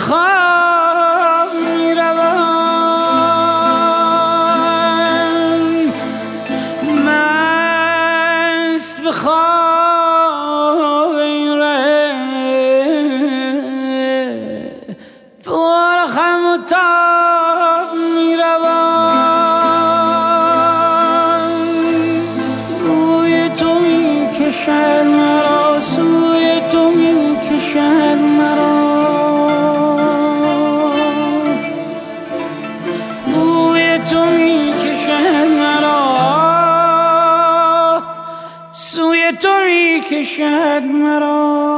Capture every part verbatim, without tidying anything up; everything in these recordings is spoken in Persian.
خواب میروم، مست به خواب این ره، پر خم و تاب میروم. روی تو میکشد مرا، سوی تو میکشد مرا، بوی تو میکشد مرا، سوی تو میکشد مرا.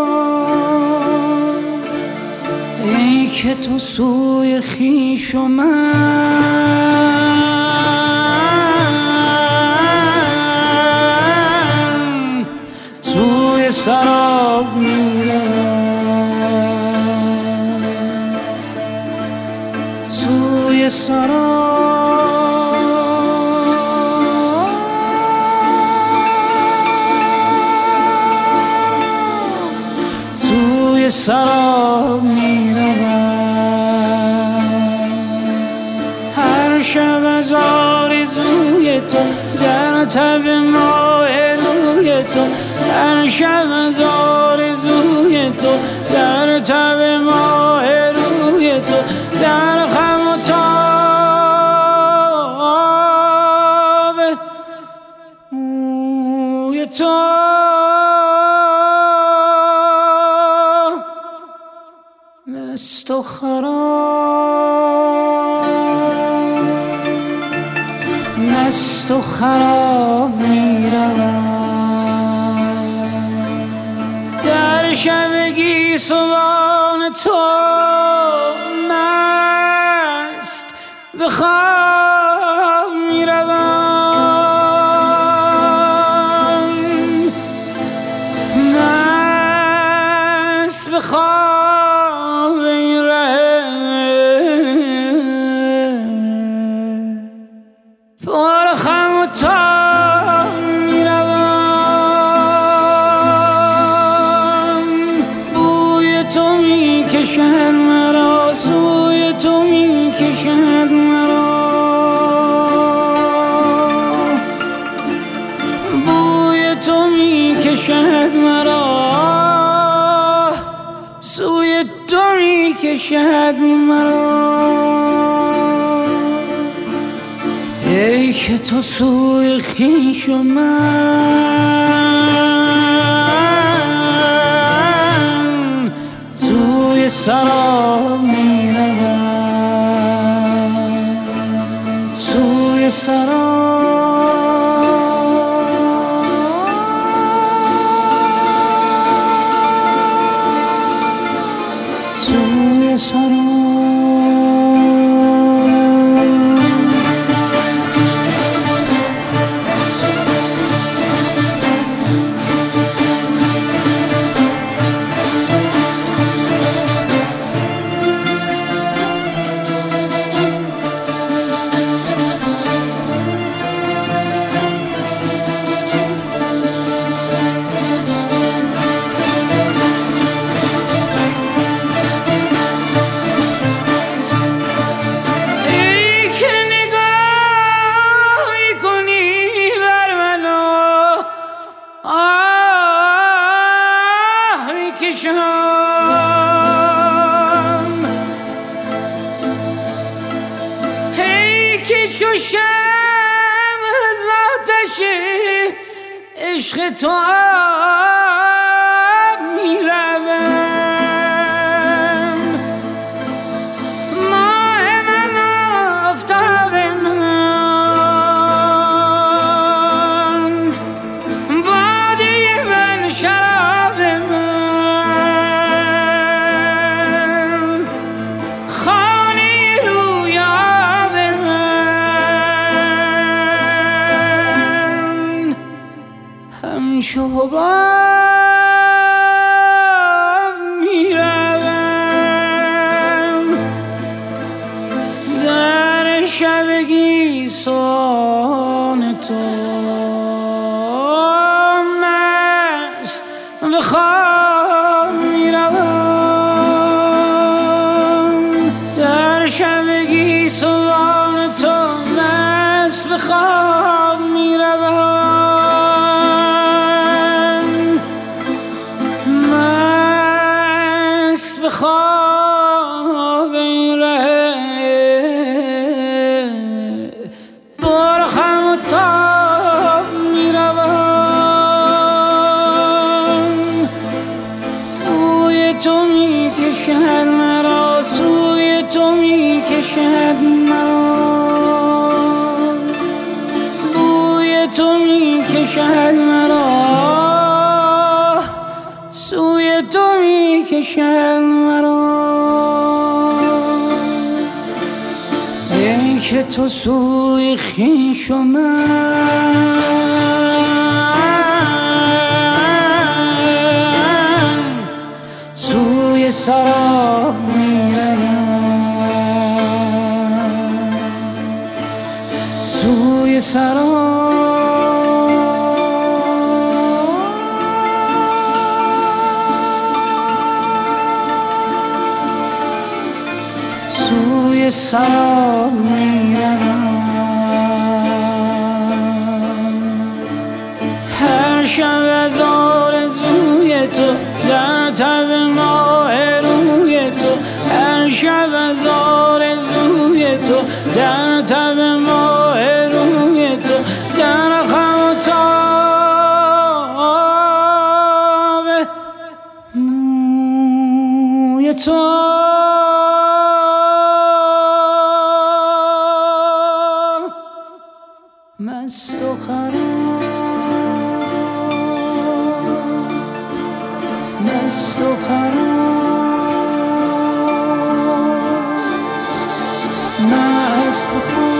ای که تو سوی خویش و من سوی سراب میروم، سوی سراب، سوی سراب میروم. هر شب از آرزوی تو در تب ماه روی تو، هر شب از آرزوی تو در تب ماه روی تو، در خم و تاب موی تو، مست و خراب، مست و خراب میروم. در شب گیسوان تو مست به خواب میروم، مست به خواب این ره، پر خم و تاب میروم. بوی تو میکشد مرا، سوی تو میکشد مرا، بوی تو میکشد مرا، سوی تو میکشد مرا. ای که تو سوی خویش و من سوی سراب میروم، سوی سراب، سوی سراب. ای که چو شمع از آتش عشق تو آب میروم، ماه من آفتاب من، باده من شراب من، خانه رویاب من، همچو حباب میروم. در شب گیسوان تو مست به خواب میروم، هر شبگی سوان تو مست به خواب می روم، مست به خواب این ره بر خم و تاب می روم. بوی تو می کشد مرا، سوی تو می کشد مرا، بوی تو می کشد مرا، سوی تو می کشد مرا. ای که تو سوی خویش و من سوی سراب میروم، سوی سراب، سوی سراب میروم. هر شب از آرزوی تو در تب ماه روی تو، هر شب از آرزوی تو در تب ماه روی تو، در خم و تاب موی تو مست و خراب، مست و خراب، مست و خراب.